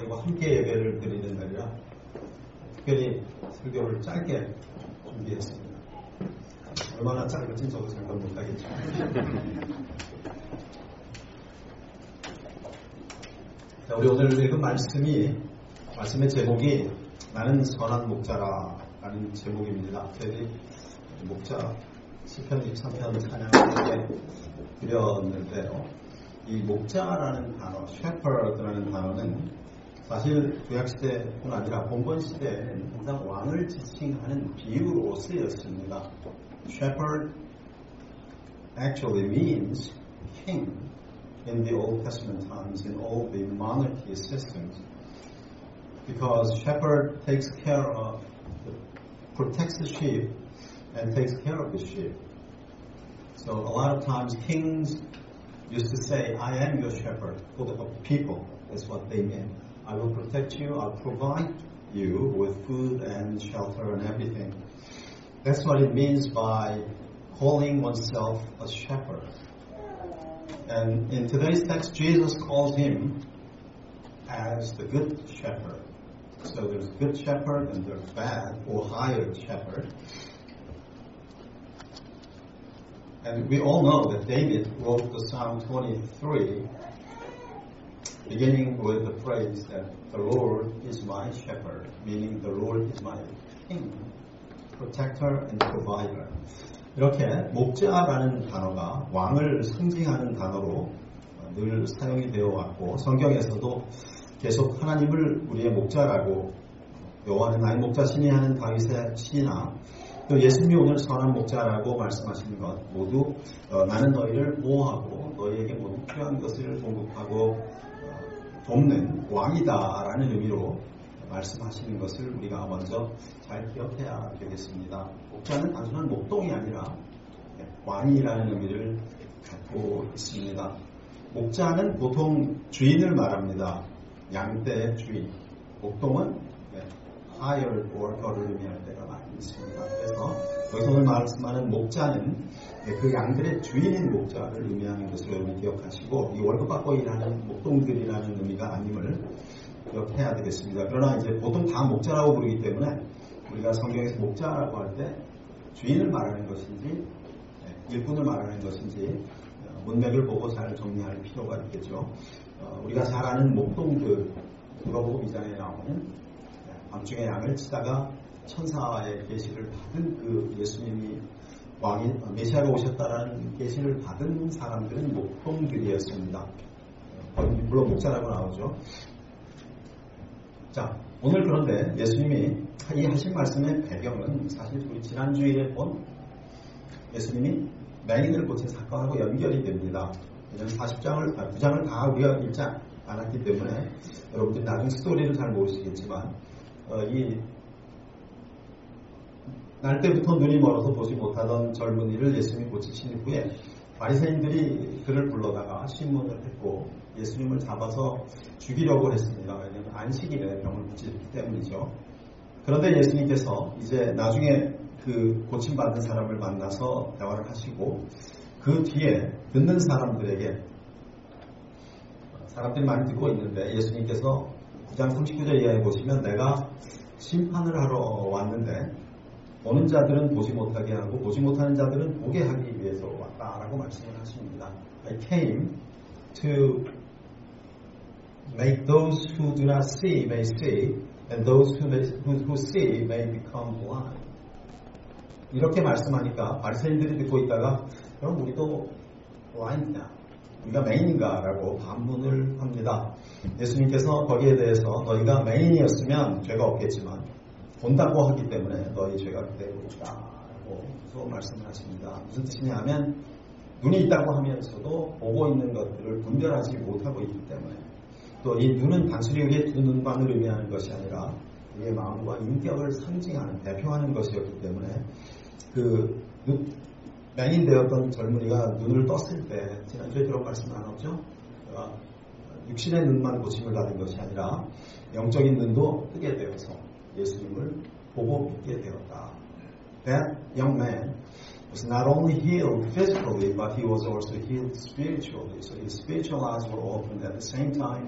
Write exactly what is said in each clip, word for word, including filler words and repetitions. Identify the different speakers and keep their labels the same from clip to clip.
Speaker 1: 하나님과 함께 예배를 드리는 날이라 특별히 설교를 짧게 준비했습니다. 얼마나 짧을지 저도 생각 못하겠죠. 자, 우리 오늘 읽은 말씀이 말씀의 제목이 나는 선한 목자라 라는 제목입니다. 저희들이 목자 시편 이십삼 편 찬양을 드렸는데요. 이 목자라는 단어, shepherd라는 단어는 사실 구약시대뿐 아니라 봉건시대에는 항상 왕을 지칭하는 비유로 쓰였습니다. Shepherd actually means king in the Old Testament times in all the monarchy systems because shepherd takes care of, protects the sheep and takes care of the sheep. So a lot of times kings used to say, I am your shepherd for the people. That's what they meant. I will protect you, I'll provide you with food and shelter and everything. That's what it means by calling oneself a shepherd. And in today's text, Jesus calls him as the good shepherd. So there's good shepherd and there's bad or hired shepherd. And we all know that David wrote the Psalm twenty-three, beginning with the phrase that the Lord is my shepherd, meaning the Lord is my king, protector and provider. 이렇게 목자라는 단어가 왕을 상징하는 단어로 늘 사용이 되어 왔고 성경에서도 계속 하나님을 우리의 목자라고 여호와는 나의 목자시니 하는 다윗의 시나 또 예수님이 오늘 선한 목자라고 말씀하시는 것 모두 어, 나는 너희를 보호하고 너희에게 모두 필요한 것을 공급하고 어, 돕는 왕이다라는 의미로 말씀하시는 것을 우리가 먼저 잘 기억해야 되겠습니다. 목자는 단순한 목동이 아니라 왕이라는 의미를 갖고 있습니다. 목자는 보통 주인을 말합니다. 양떼의 주인. 목동은 hired worker를 의미할 때가 많이 있습니다. 그래서 여기서 오늘 말씀하는 목자는 그 양들의 주인인 목자를 의미하는 것을 여러분이 기억하시고 이 월급 받고 일하는 목동들이라는 의미가 아님을 기억해야 되겠습니다. 그러나 이제 보통 다 목자라고 부르기 때문에 우리가 성경에서 목자라고 할 때 주인을 말하는 것인지 일꾼을 말하는 것인지 문맥을 보고 잘 정리할 필요가 있겠죠. 우리가 잘 아는 목동들 누가복음 이 장에 나오는 밤중에 양을 치다가 천사의 계시를 받은 그 예수님이 왕이 메시아가 오셨다라는 계시를 받은 사람들은 목동들이었습니다. 물론 목자라고 나오죠. 자, 오늘 그런데 예수님이 이 하신 말씀의 배경은 사실 우리 지난주일에 본 예수님이 맹인을 고친 사건하고 연결이 됩니다. 왜냐하면 사십 장을, 구 장을 다 우리가 읽지 않았기 때문에 여러분들이 나중에 스토리를 잘 모르시겠지만 어, 이 날 때부터 눈이 멀어서 보지 못하던 젊은이를 예수님이 고치신 후에 바리새인들이 그를 불러다가 신문을 했고 예수님을 잡아서 죽이려고 했습니다. 왜냐하면 안식일에 병을 고치기 때문이죠. 그런데 예수님께서 이제 나중에 그 고침받은 사람을 만나서 대화를 하시고 그 뒤에 듣는 사람들에게 사람들이 많이 듣고 있는데 예수님께서 구 장 삼십구 절 이하에 보시면 내가 심판을 하러 왔는데 보는 자들은 보지 못하게 하고 보지 못하는 자들은 보게 하기 위해서 왔다라고 말씀을 하십니다. I came to make those who do not see may see and those who, may, who, who see may become blind. 이렇게 말씀하니까 바리새인들이 듣고 있다가 그럼 우리도 blind냐? 우리가 맹인인가? 라고 반문을 합니다. 예수님께서 거기에 대해서 너희가 맹인이었으면 죄가 없겠지만 본다고 하기 때문에 너희 죄가 그대로 있다 라고 또 말씀을 하십니다. 무슨 뜻이냐 하면 눈이 있다고 하면서도 보고 있는 것들을 분별하지 못하고 있기 때문에 또 이 눈은 단순히 우리의 두 눈만을 의미하는 것이 아니라 우리의 마음과 인격을 상징하는 대표하는 것이었기 때문에 그 눈, 맹인 되었던 젊은이가 눈을 떴을 때 지난주에 그런 말씀 나눴죠. 육신의 눈만 고침을 받은 것이 아니라 영적인 눈도 뜨게 되어서 예수님을 보고 믿게 되었다. That young man was not only healed physically, but he was also healed spiritually. So his spiritual eyes were opened at the same time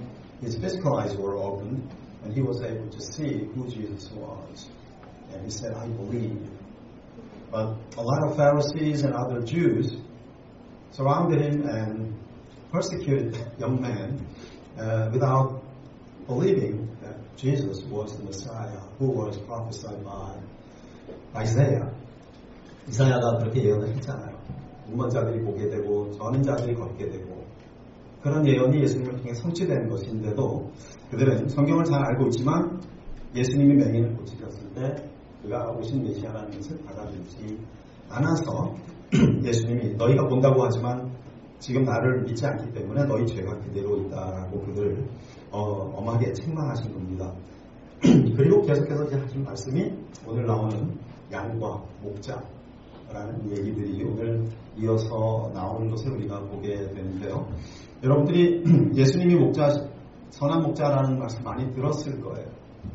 Speaker 1: his physical eyes were opened, and he was able to see who Jesus was. And he said, I believe. But a lot of Pharisees and other Jews surrounded him and persecuted the young man uh, without believing that Jesus was the Messiah who was prophesied by Isaiah. 이사야가 그렇게 예언을 했잖아요. 눈먼 자들이 보게 되고 저는 자들이 걷게 되고 그런 예언이 예수님을 통해 성취된 것인데도 그들은 성경을 잘 알고 있지만 예수님이 맹인을 고치셨을 때 그가 오신 메시아라는 것을 받아들이지 않아서 예수님이 너희가 본다고 하지만 지금 나를 믿지 않기 때문에 너희 죄가 그대로 있다라고 그들을 어, 엄하게 책망하신 겁니다. 그리고 계속해서 이제 하신 말씀이 오늘 나오는 양과 목자라는 얘기들이 오늘 이어서 나오는 것을 우리가 보게 되는데요. 여러분들이 예수님이 목자, 선한 목자라는 말씀 많이 들었을 거예요.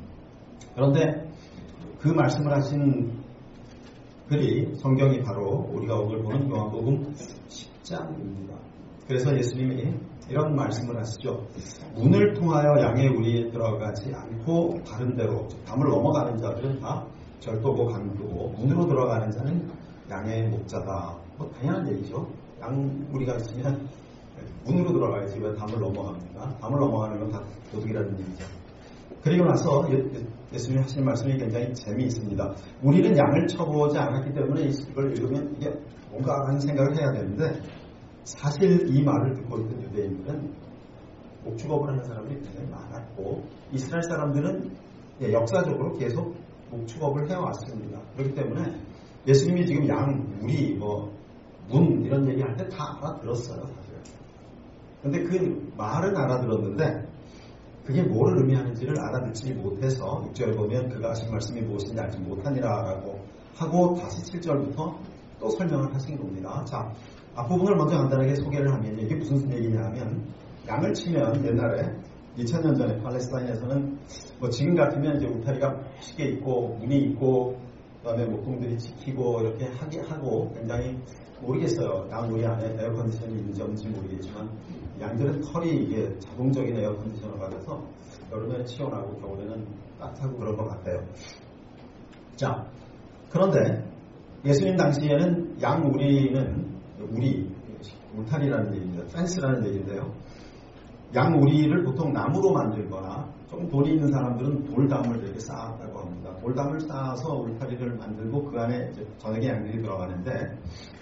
Speaker 1: 그런데 그 말씀을 하신 글이 성경이 바로 우리가 오늘 보는 요한복음 십 장입니다. 그래서 예수님이 이런 말씀을 하시죠. 문을 통하여 양의 우리에 들어가지 않고 다른 데로 담을 넘어가는 자들은 다 절도고 강도고 문으로 들어가는 자는 양의 목자다. 뭐 당연한 얘기죠. 양 우리가 있으면 문으로 들어가야지 왜 담을 넘어갑니까? 담을 넘어가는 건 다 도둑이라는 얘기죠. 그리고 나서 예수님이 하신 말씀이 굉장히 재미있습니다. 우리는 양을 쳐보지 않았기 때문에 이걸 읽으면 이게 뭔가 하는 생각을 해야 되는데 사실 이 말을 듣고 있던 유대인들은 목축업을 하는 사람들이 굉장히 많았고 이스라엘 사람들은 역사적으로 계속 목축업을 해왔습니다. 그렇기 때문에 예수님이 지금 양, 우리, 뭐, 문 이런 얘기할 때 다 알아들었어요. 사실. 근데 그 말은 알아들었는데 그게 뭐를 의미하는지를 알아듣지 못해서 육 절에 보면 그가 하신 말씀이 무엇인지 알지 못하니라라고 하고 다시 칠 절부터 또 설명을 하신 겁니다. 자, 앞부분을 먼저 간단하게 소개를 하면 이게 무슨 얘기냐 하면 양을 치면 옛날에 이천 년 전에 팔레스타인에서는 뭐 지금 같으면 이제 울타리가 멋있게 있고 문이 있고 그다음에 목동들이 지키고 이렇게 하게 하고 굉장히 모르겠어요. 양 우리 안에 에어컨디션이 있는지 없는지 모르겠지만 양들은 털이 이게 자동적인 에어컨디셔너가 돼서 여름에는 시원하고 겨울에는 따뜻하고 그런 것 같아요. 자, 그런데 예수님 당시에는 양 우리는 우리 울타리라는 얘기입니다. 펜스라는 얘기인데요. 양 우리를 보통 나무로 만들거나 좀 돈이 있는 사람들은 돌담을 이렇게 쌓았다고 합니다. 돌담을 쌓아서 울타리를 만들고 그 안에 이제 저녁에 양들이 들어가는데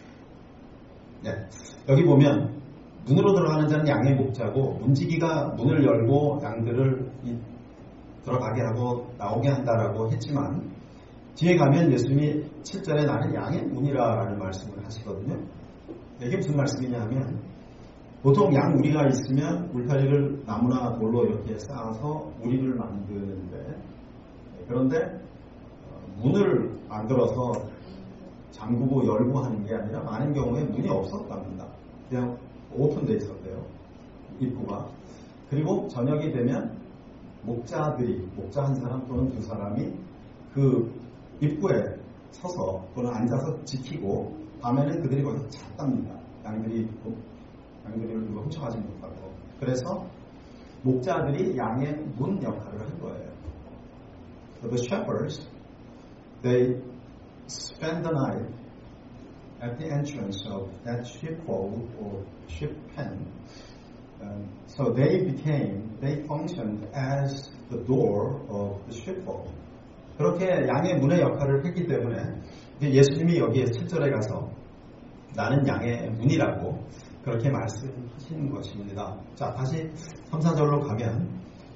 Speaker 1: 네, 여기 보면 문으로 들어가는 자는 양의 목자고 문지기가 문을 열고 양들을 이, 들어가게 하고 나오게 한다라고 했지만 뒤에 가면 예수님이 칠 절에 나는 양의 문이라라는 말씀을 하시거든요. 이게 무슨 말씀이냐 하면 보통 양 우리가 있으면 울타리를 나무나 돌로 이렇게 쌓아서 우리를 만드는데 그런데 문을 만들어서 잠그고 열고 하는 게 아니라 많은 경우에 문이 없었답니다. 그냥 오픈되어 있었대요. 입구가. 그리고 저녁이 되면 목자들이 목자 한 사람 또는 두 사람이 그 입구에 서서 또는 앉아서 지키고 밤에는 그들이 거기서 잤답니다. 양들이 양들을 훔쳐가지 못하고. 그래서 목자들이 양의 문 역할을 한 거예요. So the shepherds, they spend the night at the entrance of that sheepfold or sheep pen. Um, so they became, they functioned as the door of the sheepfold. 그렇게 양의 문의 역할을 했기 때문에 예수님이 여기에 칠 절에 가서 나는 양의 문이라고 그렇게 말씀하시는 것입니다. 자, 다시 삼, 사 절로 가면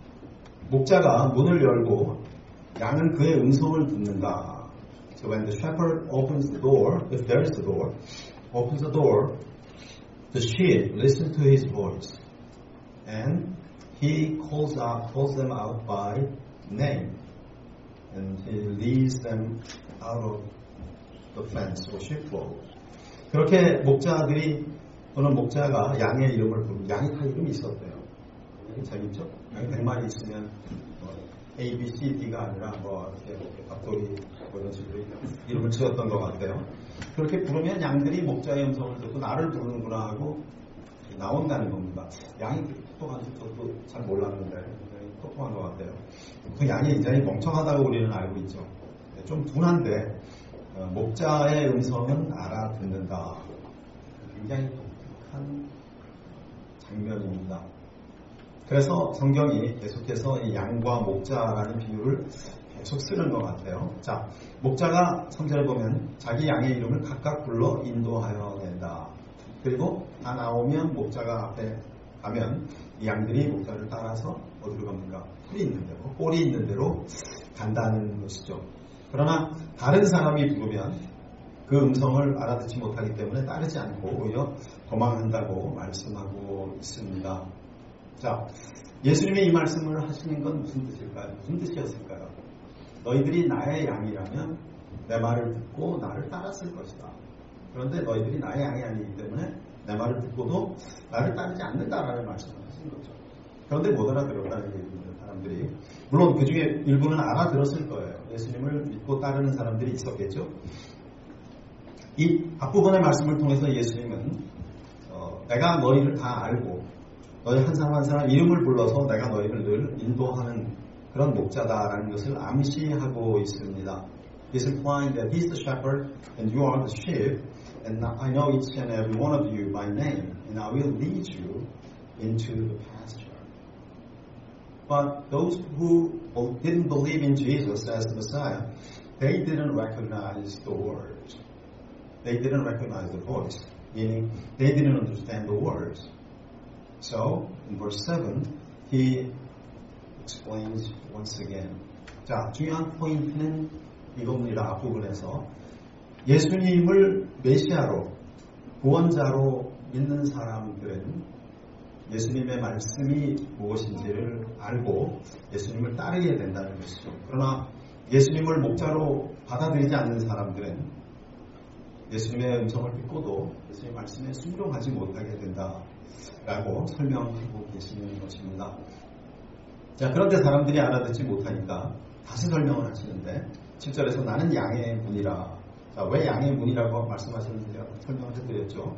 Speaker 1: 목자가 문을 열고 양은 그의 음성을 듣는다. So when the shepherd opens the door, if there is a door, opens the door, the sheep listen to his voice, and he calls out, calls them out by name, and he leads them out of the fence or sheepfold. 그렇게 목자들이 또는 목자가 양의 이름을 부르고 양이 다 이름이 있었대요. 재밌죠? 양이 백 마리 있으면 뭐 A, B, C, D가 아니라 뭐 이렇게 밥돌이 뭐 이런 식으로 이름을 지었던 것 같아요. 그렇게 부르면 양들이 목자의 음성을 듣고 나를 부르는구나 하고 나온다는 겁니다. 양이 똑똑한지 저도 잘 몰랐는데 굉장히 똑똑한 것 같아요. 그 양이 굉장히 멍청하다고 우리는 알고 있죠. 좀 둔한데 어, 목자의 음성은 알아듣는다. 굉장히 독특한 장면입니다. 그래서 성경이 계속해서 이 양과 목자라는 비유를 계속 쓰는 것 같아요. 자, 목자가 성전에 보면 자기 양의 이름을 각각 불러 인도하여 낸다. 그리고 다 나오면 목자가 앞에 가면 이 양들이 목자를 따라서 어디로 갑니까? 풀이 있는 대로, 꼴이 있는 대로 간다는 것이죠. 그러나 다른 사람이 부르면 그 음성을 알아듣지 못하기 때문에 따르지 않고 오히려 도망한다고 말씀하고 있습니다. 자, 예수님이 이 말씀을 하시는 건 무슨 뜻일까요? 무슨 뜻이었을까요? 너희들이 나의 양이라면 내 말을 듣고 나를 따랐을 것이다. 그런데 너희들이 나의 양이 아니기 때문에 내 말을 듣고도 나를 따르지 않는다라는 말씀을 하신 거죠. 그런데 못 알아들었다는 얘기입니다. 사람들이. 물론 그 중에 일부는 알아들었을 거예요. 예수님을 믿고 따르는 사람들이 있었겠죠. 이 앞부분의 말씀을 통해서 예수님은 어, 내가 너희를 다 알고 너희 한 사람 한 사람 이름을 불러서 내가 너희를 늘 인도하는 그런 목자다라는 것을 암시하고 있습니다. He's implying that he's the shepherd and you are the sheep and I know each and every one of you by name and I will lead you into the pasture. But those who didn't believe in Jesus as the Messiah, they didn't recognize the words. They didn't recognize the voice, meaning they didn't understand the words. So, in verse seven, he explains once again. 자, 중요한 포인트는 이겁니다. 앞부분에서 예수님을 메시아로, 구원자로 믿는 사람들은 예수님의 말씀이 무엇인지를 알고 예수님을 따르게 된다는 것이죠. 그러나 예수님을 목자로 받아들이지 않는 사람들은 예수님의 음성을 듣고도 예수님의 말씀에 순종하지 못하게 된다라고 설명하고 계시는 것입니다. 자, 그런데 사람들이 알아듣지 못하니까 다시 설명을 하시는데 칠 절에서 나는 양의 문이라. 자, 왜 양의 문이라고 말씀하셨는지 제가 설명을 해드렸죠.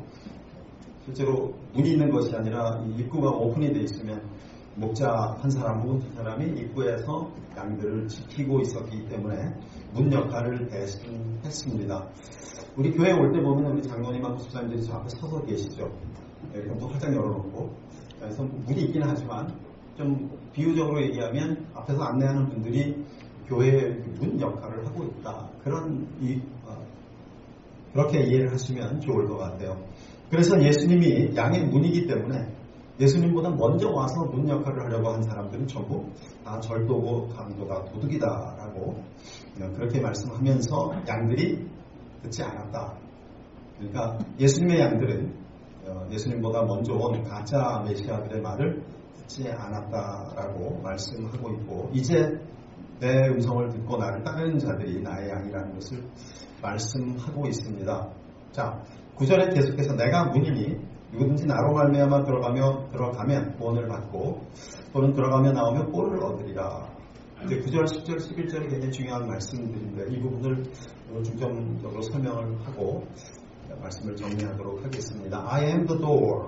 Speaker 1: 실제로 문이 있는 것이 아니라 입구가 오픈이 되어 있으면 목자 한 사람 혹은 두 사람이 입구에서 양들을 지키고 있었기 때문에 문 역할을 대신했습니다. 우리 교회에 올 때 보면 우리 장로님하고 집사님들이 저 앞에 서서 계시죠. 이렇게 또 활짝 열어놓고. 그래서 문이 있긴 하지만 좀 비유적으로 얘기하면 앞에서 안내하는 분들이 교회의 문 역할을 하고 있다. 그런 이, 어, 그렇게 이해를 하시면 좋을 것 같아요. 그래서 예수님이 양의 문이기 때문에 예수님보다 먼저 와서 문 역할을 하려고 한 사람들은 전부 다 절도고 강도다 도둑이다라고 그렇게 말씀하면서 양들이 듣지 않았다. 그러니까 예수님의 양들은 예수님보다 먼저 온 가짜 메시아들의 말을 듣지 않았다라고 말씀하고 있고 이제 내 음성을 듣고 나를 따르는 자들이 나의 양이라는 것을 말씀하고 있습니다. 자, 구 절에 계속해서 내가 문이니 누구든지 나로 말미암아 들어가며 들어가면 구원을 받고 또는 들어가며 나오면 꼴을 얻으리라. 이제 구 절, 십 절, 십일 절이 굉장히 중요한 말씀들인데 이 부분을 중점적으로 설명을 하고 말씀을 정리하도록 하겠습니다. I am the door.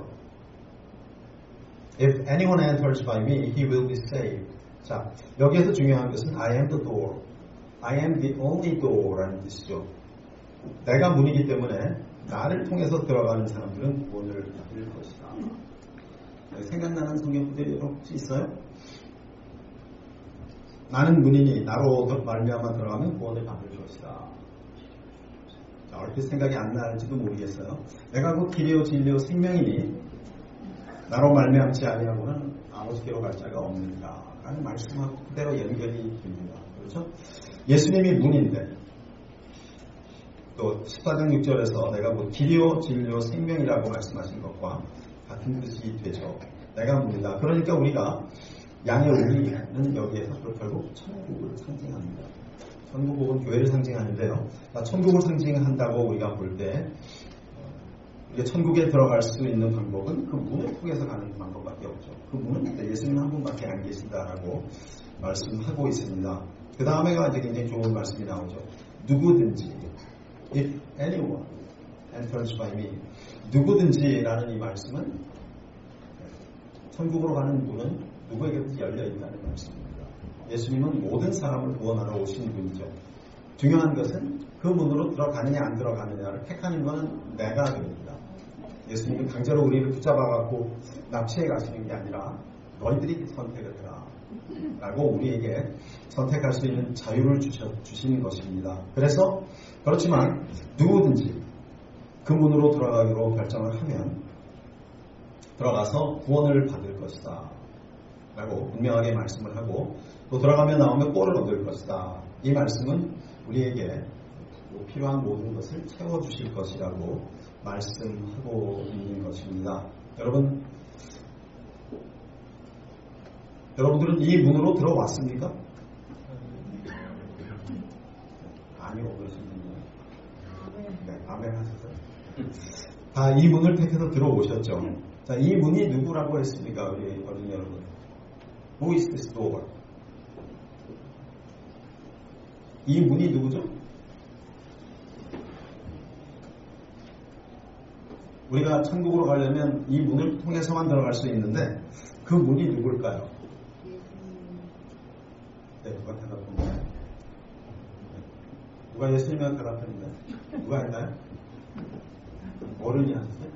Speaker 1: If anyone enters by me, he will be saved. 자, 여기에서 중요한 것은 I am the door. I am the only door라는 뜻이죠. 내가 문이기 때문에 나를 통해서 들어가는 사람들은 구원을 받을 것이다. 생각나는 성경 구절이 혹시 있어요? 나는 문이니 나로 말미암아 들어가면 구원을 받을 것이다. 자, 얼핏 생각이 안 날지도 모르겠어요. 내가 곧 길이요 진리요 생명이니 나로 말미암지 아니하고는 아버지께로 갈 자가 없느니라 라는 말씀하고 그대로 연결이 됩니다. 그렇죠? 예수님이 문인데 또 십사 장 육 절에서 내가 뭐 길이요 진리요 생명이라고 말씀하신 것과 같은 뜻이 되죠. 내가 문이다. 그러니까 우리가 양의 우리는 여기에서 결국 천국을 상징합니다. 천국 혹은 교회를 상징하는데요. 천국을 상징한다고 우리가 볼 때 천국에 들어갈 수 있는 방법은 그 문을 통해서 가는 방법밖에 없죠. 그 문은 예수님 한 분밖에 안 계신다라고 말씀하고 있습니다. 그 다음에가 이제 굉장히 좋은 말씀이 나오죠. 누구든지 If anyone enters by me 누구든지라는 이 말씀은 천국으로 가는 문은 누구에게도 열려 있다는 말씀입니다. 예수님은 모든 사람을 구원하러 오신 분이죠. 중요한 것은 그 문으로 들어가느냐 안 들어가느냐를 택하는 것은 내가 됩니다. 예수님은 강제로 우리를 붙잡아갖고 납치해 가시는 게 아니라 너희들이 선택을 해라 라고 우리에게 선택할 수 있는 자유를 주셔, 주시는 것입니다. 그래서 그렇지만 누구든지 그 문으로 들어가기로 결정을 하면 들어가서 구원을 받을 것이다 라고 분명하게 말씀을 하고 또 들어가면 나오면 꼴을 얻을 것이다. 이 말씀은 우리에게 필요한 모든 것을 채워주실 것이라고 말씀하고 있는 것입니다. 여러분, 여러분들은 이 문으로 들어왔습니까? 아니요, 그렇습니다. 네, 아멘 하셨어요. 다 이 문을 택해서 들어오셨죠. 자, 이 문이 누구라고 했습니까, 우리 어린이 여러분? Who is this door? 이 문이 누구죠? 우리가 천국으로 가려면 이 문을 통해서만 들어갈 수 있는데 그 문이 누굴까요? 네, 누가 대답했나요? 누가 예수님이랑 대답했는데? 누가 했나요? 어른이 하셨어요?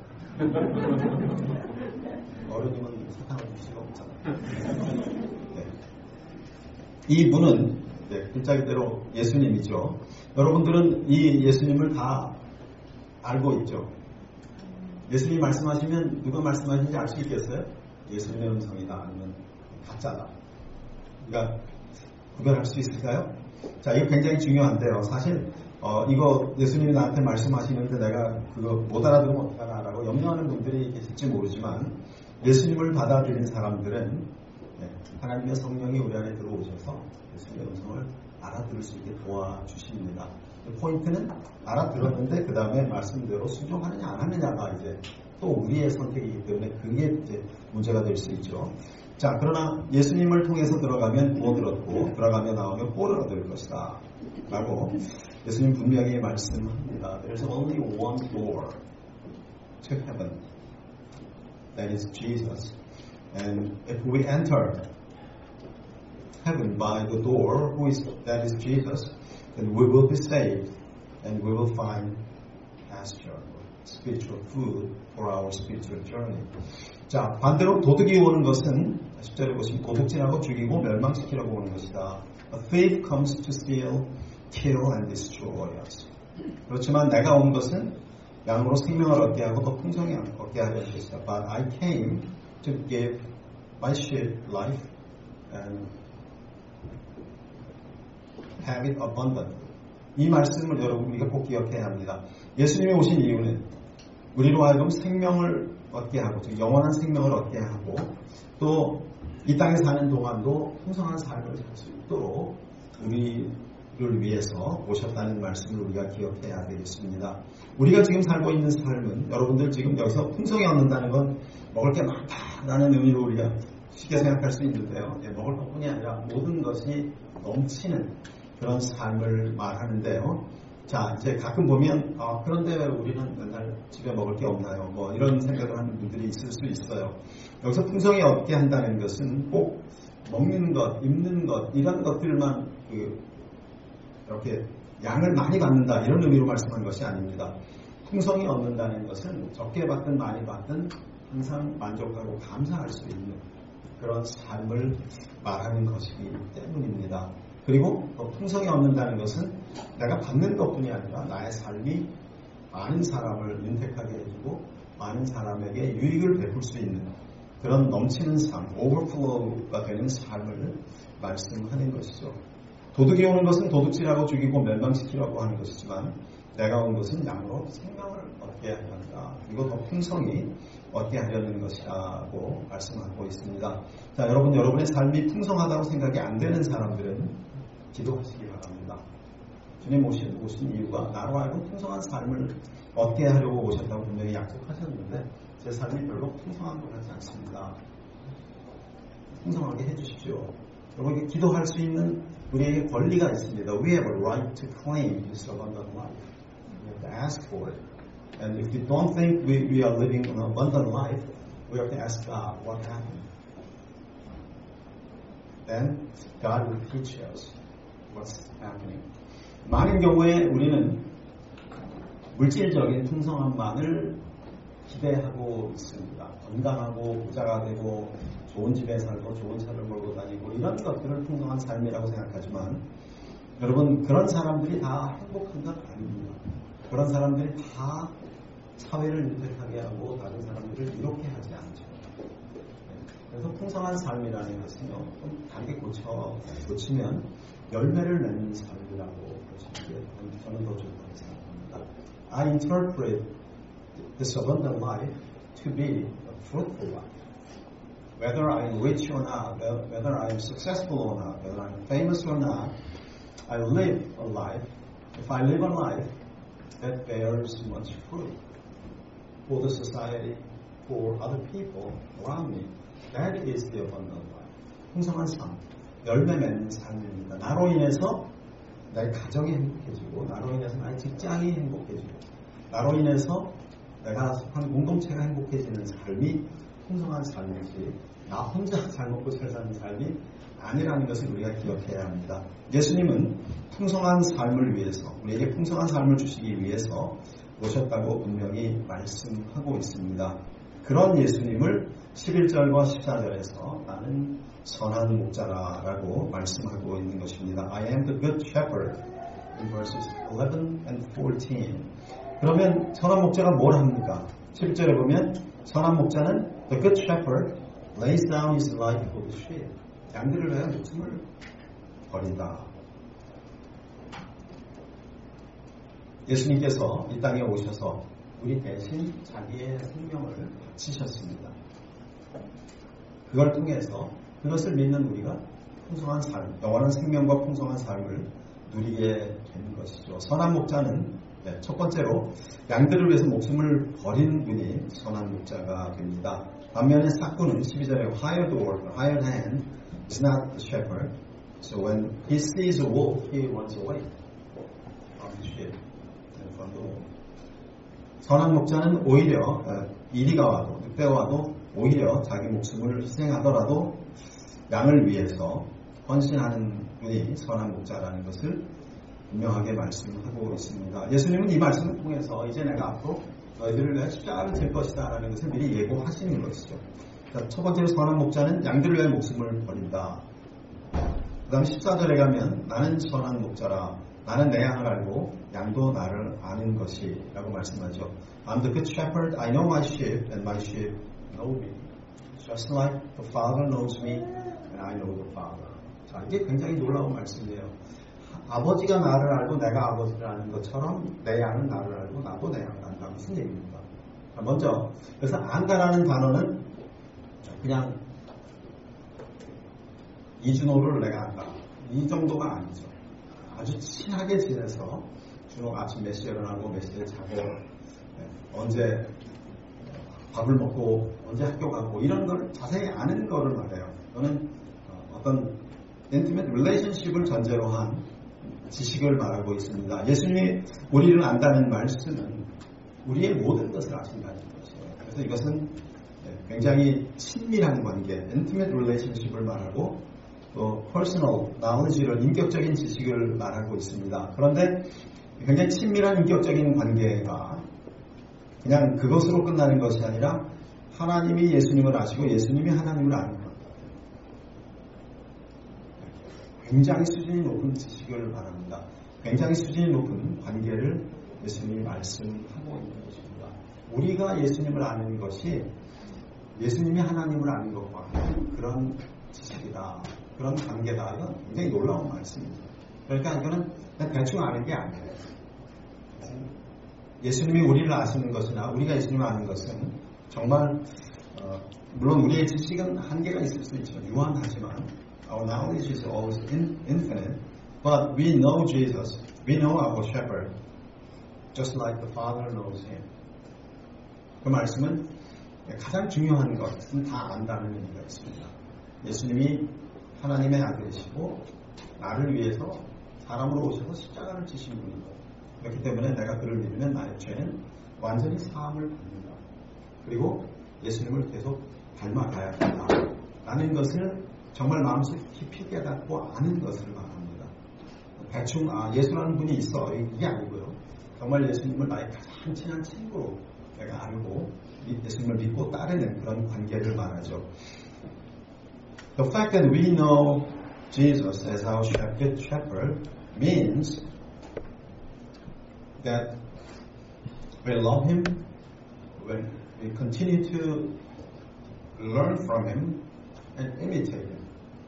Speaker 1: 어른이면 사탕을 줄 수가 없잖아요. 네. 이 문은 네, 글자대로 예수님이죠. 여러분들은 이 예수님을 다 알고 있죠. 예수님 말씀하시면 누가 말씀하시는지 알 수 있겠어요? 예수님의 음성이다 아니면 가짜다. 그러니까 구별할 수 있을까요? 자, 이거 굉장히 중요한데요. 사실 어, 이거 예수님이 나한테 말씀하시는데 내가 그거 못 알아들으면 어떡하나라고 염려하는 분들이 계실지 모르지만 예수님을 받아들인 사람들은 네, 하나님의 성령이 우리 안에 들어오셔서 예수님의 음성을 알아들을 수 있게 도와주십니다. 포인트는 알아들었는데 그 다음에 말씀대로 순종하느냐 안 하느냐가 이제 또 우리의 선택이기 때문에 그게 이제 문제가 될 수 있죠. 자, 그러나 예수님을 통해서 들어가면 구원을 얻고 들어가면 나오면 꼴을 얻을 것이다 라고 예수님 분명히 말씀합니다. There's only one door to heaven. That is Jesus. And if we enter heaven by the door, who is that is Jesus, then we will be saved and we will find pasture, spiritual food for our spiritual journey. 자, 반대로 도둑이 오는 것은 십 절에 보시면 도둑질하고 죽이고 멸망시키려고 오는 것이다. A thief comes to steal, kill and destroy us. 그렇지만 내가 온 것은 양으로 생명을 얻게 하고 더 풍성히 얻게 하려는 것이다. But I came to give my sheep life and have it abundant. 이 말씀을 여러분 우리가 꼭 기억해야 합니다. 예수님이 오신 이유는 우리로 하여금 생명을 얻게 하고 즉 영원한 생명을 얻게 하고 또 이 땅에 사는 동안도 풍성한 삶을 살 수 있도록 우리를 위해서 오셨다는 말씀을 우리가 기억해야 되겠습니다. 우리가 지금 살고 있는 삶은 여러분들 지금 여기서 풍성히 얻는다는 건 먹을 게 많다라는 의미로 우리가 쉽게 생각할 수 있는데요. 예, 먹을 것뿐이 아니라 모든 것이 넘치는 그런 삶을 말하는데요. 자, 이제 가끔 보면 아, 그런데 왜 우리는 맨날 집에 먹을 게 없나요? 뭐 이런 생각을 하는 분들이 있을 수 있어요. 여기서 풍성히 얻게 한다는 것은 꼭 먹는 것, 입는 것 이런 것들만 그 이렇게 양을 많이 받는다 이런 의미로 말씀한 것이 아닙니다. 풍성히 얻는다는 것은 적게 받든 많이 받든 항상 만족하고 감사할 수 있는 그런 삶을 말하는 것이기 때문입니다. 그리고 또 풍성히 얻는다는 것은 내가 받는 것뿐이 아니라 나의 삶이 많은 사람을 윤택하게 해주고 많은 사람에게 유익을 베풀 수 있는 그런 넘치는 삶, 오버플로우가 되는 삶을 말씀하는 것이죠. 도둑이 오는 것은 도둑질하고 죽이고 멸망시키려고 하는 것이지만 내가 온 것은 양으로 생명을 얻게 한다. 그리고 더 풍성히 얻게 하려는 것이라고 말씀하고 있습니다. 자, 여러분, 여러분의 삶이 풍성하다고 생각이 안 되는 사람들은 기도하시기 바랍니다. 주님 오신, 오신 이유가 나로 하여금 풍성한 삶을 얻게 하려고 오셨다고 분명히 약속하셨는데 제 삶이 별로 풍성한 것 같지 않습니다. 풍성하게 해주십시오. 여러분, 기도할 수 있는 우리에게 권리가 있습니다. We have a right to claim this abundant life. We have to ask for it. And if we don't think we, we are living an abundant life, we have to ask God what happened. then God will teach us what's happening. 많은 경우에 우리는 물질적인 풍성함만을 기대하고 있습니다. 건강하고 부자가 되고 좋은 집에 살고 좋은 차를 몰고 다니고 이런 것들을 풍성한 삶이라고 생각하지만 여러분 그런 사람들이 다 행복한 것 아닙니다. 그런 사람들이 다 사회를 윤택하게 하고 다른 사람들을 이롭게 하지 않죠. 그래서 풍성한 삶이라는 것은요, 좀 다르게 고쳐, 고치면 열매를 맺는 삶이라고 보시는 게 저는 더 좋다고 생각합니다. I interpret this abundant life to be a fruitful life. Whether I'm rich or not, whether I'm successful or not, whether I'm famous or not, I live a life. If I live a life that bears much fruit for the society, for other people around me, that is the abundant life. 풍성한 삶, 열매 맺는 삶입니다. 나로 인해서 나의 가정이 행복해지고, 나로 인해서 나의 직장이 행복해지고, 나로 인해서 내가 속한 공동체가 행복해지는 삶이 풍성한 삶이지, 나 혼자 잘 먹고 잘 사는 삶이 아니라는 것을 우리가 기억해야 합니다. 예수님은 풍성한 삶을 위해서, 우리에게 풍성한 삶을 주시기 위해서 오셨다고 분명히 말씀하고 있습니다. 그런 예수님을 십일 절과 십사 절에서 나는 선한 목자라라고 말씀하고 있는 것입니다. I am the good shepherd in verses eleven and fourteen. 그러면 선한 목자가 뭘 합니까? 십일 절에 보면 선한 목자는 the good shepherd lays down his life for the sheep. 양들을 위하여 목숨을 버린다. 예수님께서 이 땅에 오셔서 우리 대신 자기의 생명을 바치셨습니다. 그걸 통해서 그것을 믿는 우리가 풍성한 삶, 영원한 생명과 풍성한 삶을 누리게 되는 것이죠. 선한 목자는 네, 첫 번째로 양들을 위해서 목숨을 버린 분이 선한 목자가 됩니다. 반면에 싹군은 십이 절에 hired worker, hired hand is not the shepherd. So when he sees a wolf, he runs away from the sheep and from the wolf. 선한 목자는 오히려 어, 이리가 와도 늑대가 와도 오히려 자기 목숨을 희생하더라도 양을 위해서 헌신하는 분이 선한 목자라는 것을 분명하게 말씀하고 있습니다. 예수님은 이 말씀을 통해서 이제 내가 앞으로 너희들을 위해 십자가를 질 것이다 라는 것을 미리 예고하시는 것이죠. 첫 번째로 선한 목자는 양들을 위해 목숨을 버린다. 그 다음에 십사 절에 가면 나는 선한 목자라 나는 내 양을 알고 양도 나를 아는 것이라고 말씀하죠. I'm the good shepherd. I know my sheep and my sheep know me. Just like the Father knows me and I know the Father. 자, 이게 굉장히 놀라운 말씀이에요. 아버지가 나를 알고 내가 아버지를 아는 것처럼 내 양은 나를 알고 나도 내 양을 안다. 무슨 얘기입니까? 자, 먼저 그래서 안다라는 단어는 그냥 이준호를 내가 안다. 이 정도가 아니죠. 아주 친하게 지내서 준호가 아침 몇 시에 일어나고 몇 시에 자고 언제 밥을 먹고 언제 학교 가고 이런 걸 자세히 아는 거를 말해요. 이거는 어떤 intimate relationship을 전제로 한 지식을 말하고 있습니다. 예수님이 우리를 안다는 말씀은 우리의 모든 것을 아신다는 것이에요. 그래서 이것은 굉장히 친밀한 관계, intimate relationship을 말하고 또 personal knowledge를 인격적인 지식을 말하고 있습니다. 그런데 굉장히 친밀한 인격적인 관계가 그냥 그것으로 끝나는 것이 아니라 하나님이 예수님을 아시고 예수님이 하나님을 아는 것. 굉장히 수준이 높은 지식을 말합니다. 굉장히 수준이 높은 관계를 예수님이 말씀하고 있는 것입니다. 우리가 예수님을 아는 것이 예수님이 하나님을 아는 것과 그런 지식이다. 그런 관계다. 이건 굉장히 놀라운 말씀입니다. 그러니까 이거는 그냥 대충 아는 게 아니에요. 예수님이 우리를 아시는 것이나 우리가 예수님을 아는 것은 정말 어, 물론 우리의 지식은 한계가 있을 수 있죠. 유한하지만 our knowledge is always infinite. But we know Jesus. We know our shepherd. Just like the Father knows him. 그 말씀은 가장 중요한 것은 다 안다는 의미가 있습니다. 예수님이 하나님의 아들이시고 나를 위해서 사람으로 오셔서 십자가를 지신 분이고 그렇기 때문에 내가 그를 믿으면 나의 죄는 완전히 사함을 받는다. 그리고 예수님을 계속 닮아가야 한다. 라는 것을 정말 마음속 깊이 깨닫고 아는 것을 말합니다. 대충 아 예수라는 분이 있어 이게 아니고요. 정말 예수님을 나의 가장 친한 친구로 내가 알고 예수님을 믿고 따르는 그런 관계를 말하죠. The fact that we know Jesus as our good shepherd means that we love him, when we continue to learn from him and imitate him.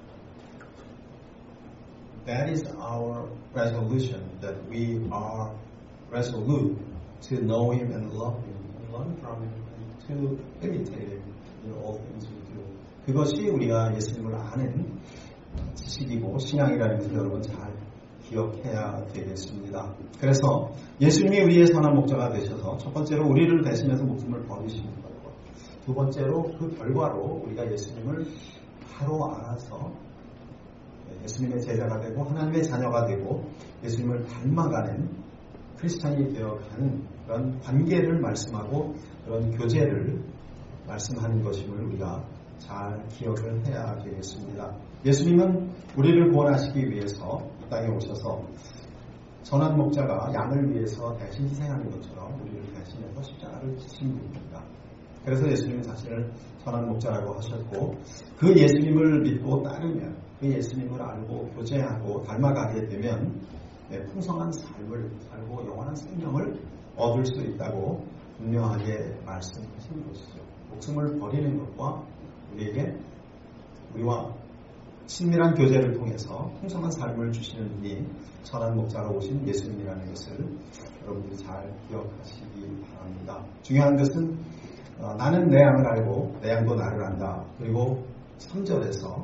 Speaker 1: That is our resolution, that we are resolute to know him and love him, and learn from him, and to imitate him in all things we do. 그것이 우리가 예수님을 아는 지식이고 신앙이라는 것을 여러분 잘 기억해야 되겠습니다. 그래서 예수님이 우리의 선한 목자가 되셔서 첫 번째로 우리를 대신해서 목숨을 버리시는 거고, 두 번째로 그 결과로 우리가 예수님을 바로 알아서 예수님의 제자가 되고 하나님의 자녀가 되고 예수님을 닮아가는 크리스찬이 되어가는 그런 관계를 말씀하고 그런 교제를 말씀하는 것임을 우리가 잘 기억을 해야 되겠습니다. 예수님은 우리를 구원하시기 위해서 이 땅에 오셔서 선한 목자가 양을 위해서 대신 희생하는 것처럼 우리를 대신해서 십자가를 지신 분입니다. 그래서 예수님은 자신을 선한 목자라고 하셨고, 그 예수님을 믿고 따르면, 그 예수님을 알고 교제하고 닮아가게 되면 풍성한 삶을 살고 영원한 생명을 얻을 수 있다고 분명하게 말씀하신 것이죠. 목숨을 버리는 것과 우리에게 우리와 친밀한 교제를 통해서 풍성한 삶을 주시는 분이 선한 목자로 오신 예수님이라는 것을 여러분들이 잘 기억하시기 바랍니다. 중요한 것은 어, 나는 내 양을 알고 내 양도 나를 안다. 그리고 삼 절에서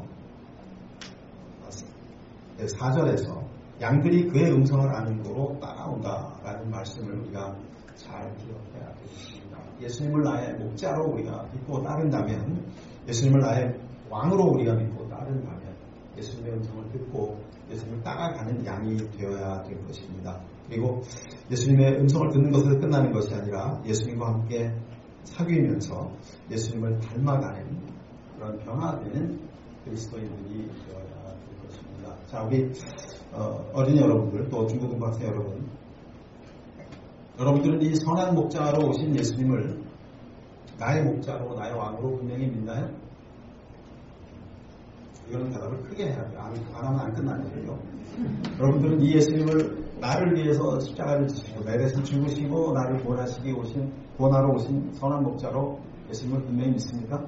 Speaker 1: 사 절에서 양들이 그의 음성을 아는 거로 따라온다라는 말씀을 우리가 잘 기억해야 되겠습니다. 예수님을 나의 목자로 우리가 믿고 따른다면, 예수님을 나의 왕으로 우리가 믿고 따른다면 예수님의 음성을 듣고 예수님을 따라가는 양이 되어야 될 것입니다. 그리고 예수님의 음성을 듣는 것으로 끝나는 것이 아니라 예수님과 함께 사귀면서 예수님을 닮아가는 그런 변화되는 그리스도인들이 되어야 될 것입니다. 자, 우리 어, 어린이 여러분들, 또 중고등학생 여러분, 여러분들은 이 선한 목자로 오신 예수님을 나의 목자로, 나의 왕으로 분명히 믿나요? 이거는 대답을 크게 해야 돼요. 안, 안 하면 안 끝나거든요. 여러분들은 이 예수님을 나를 위해서 십자가를 지시고 내 대신 죽으시고 나를 구원하시기 오신, 구원하러 오신 선한 목자로 예수님을 분명히 믿습니까?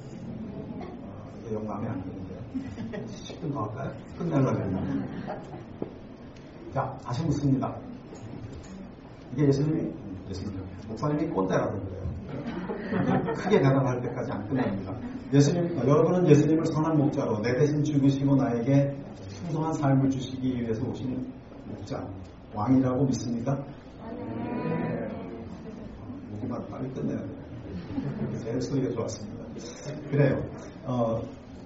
Speaker 1: 어, 이게 영 마음에 안 드는데요. 십 분 더 할까요? 끝내려고 했는데. 자, 다시 묻습니다. 이게 예수님이, 예수님, 목사님이 꼰대라고 그래요. 크게 대답할 때까지 안 끝납니다. 예수님, 여러분은 예수님을 선한 목자로 내 대신 죽으시고 나에게 풍성한 삶을 주시기 위해서 오신 목자, 왕이라고 믿습니까? 네. 목이만 빨리 끝내야 돼요. 제일 소리가 좋았습니다. 그래요. 어,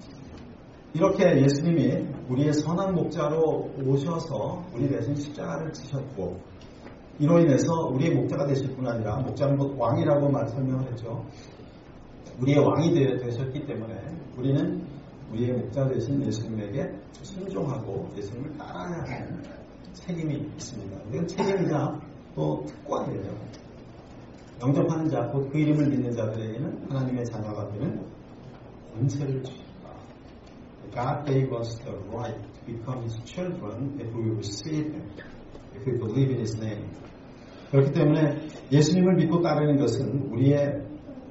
Speaker 1: 이렇게 예수님이 우리의 선한 목자로 오셔서 우리 대신 십자가를 지셨고, 이로 인해서 우리의 목자가 되실 뿐 아니라, 목자는 곧 왕이라고 말 설명을 했죠. 우리의 왕이 되셨기 때문에 우리는 우리의 목자 되신 예수님에게 순종하고 예수님을 따라야 하는 책임이 있습니다. 이건 책임이자 또 특권이에요. 영접하는 자, 곧 그 이름을 믿는 자들에게는 하나님의 자녀가 되는 권세를 주십니다. God gave us the right to become His children if we receive Him, if we believe in His name. 그렇기 때문에 예수님을 믿고 따르는 것은 우리의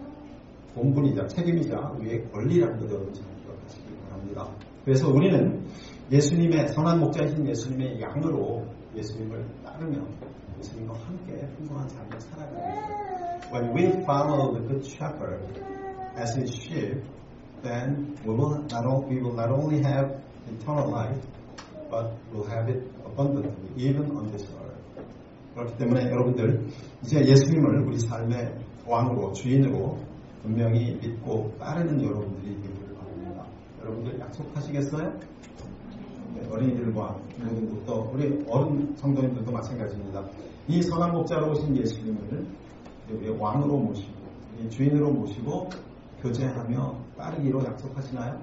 Speaker 1: 본분이자 책임이자 우리의 권리라는 것을 여러분 잘 기억하시기 바랍니다. 그래서 우리는 예수님의 선한 목자이신 예수님의 양으로 예수님을 따르며 예수님과 함께 풍성한 삶을 살아가는 When we follow the Good Shepherd as His sheep, then we will not only, we will not only have eternal life, but we'll have it abundantly, even on this earth. 그렇기 때문에 여러분들 이제 예수님을 우리 삶의 왕으로, 주인으로 분명히 믿고 따르는 여러분들이 되기를 바랍니다. 여러분들 약속하시겠어요? 네, 어린이들과 부모님부터 우리 어른 성도님들도 마찬가지입니다. 이 선한 목자로 오신 예수님을 우리의 왕으로 모시고 우리 주인으로 모시고 교제하며 따르기로 약속하시나요?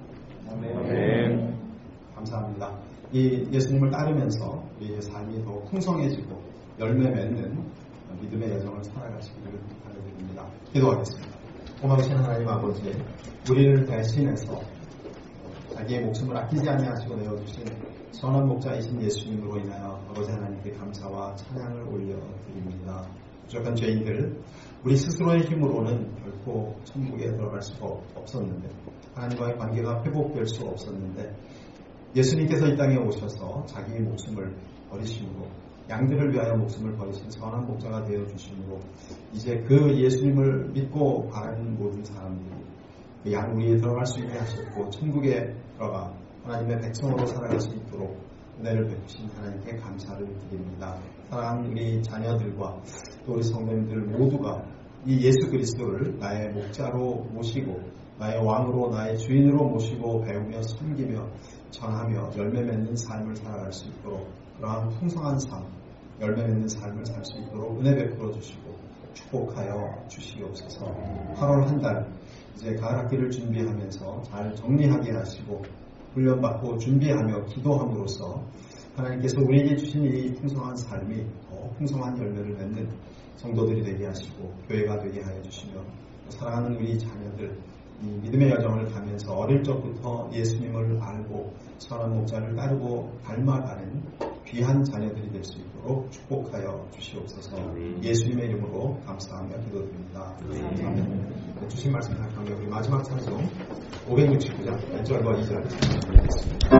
Speaker 2: 아멘.
Speaker 1: 감사합니다. 이 예수님을 따르면서 우리의 삶이 더 풍성해지고 열매 맺는 믿음의 여정을 살아가시기를 바라드립니다. 기도하겠습니다. 고마우신 하나님 아버지, 우리를 대신해서 자기의 목숨을 아끼지 아니하시고 내어주신 선한 목자이신 예수님으로 인하여 아버지 하나님께 감사와 찬양을 올려드립니다. 부족한 죄인들, 우리 스스로의 힘으로는 결코 천국에 들어갈 수가 없었는데, 하나님과의 관계가 회복될 수 없었는데, 예수님께서 이 땅에 오셔서 자기의 목숨을 버리심으로, 양들을 위하여 목숨을 버리신 선한 목자가 되어주심으로, 이제 그 예수님을 믿고 바라는 모든 사람들이 그 양 위에 들어갈 수 있게 하셨고, 천국에 들어가 하나님의 백성으로 살아갈 수 있도록 은혜를 베푸신 하나님께 감사를 드립니다. 사랑하는 우리 자녀들과 또 우리 성도님들 모두가 이 예수 그리스도를 나의 목자로 모시고 나의 왕으로 나의 주인으로 모시고 배우며 섬기며 전하며 열매 맺는 삶을 살아갈 수 있도록, 그러한 풍성한 삶, 열매 맺는 삶을 살 수 있도록 은혜 베풀어 주시고 축복하여 주시옵소서. 팔월 한 달 이제 가을 학기를 준비하면서 잘 정리하게 하시고 훈련받고 준비하며 기도함으로써 하나님께서 우리에게 주신 이 풍성한 삶이 더 풍성한 열매를 맺는 성도들이 되게 하시고 교회가 되게 하여 주시며, 사랑하는 우리 자녀들 이 믿음의 여정을 가면서 어릴 적부터 예수님을 알고 선한 목자를 따르고 닮아가는 귀한 자녀들이 될 수 있도록 축복하여 주시옵소서. 예수님의 이름으로 감사하며 기도드립니다. 아멘. 주신 말씀 생각하며 우리 마지막 찬송 오백육십구 장 일 절과 이 절 드리겠습니다.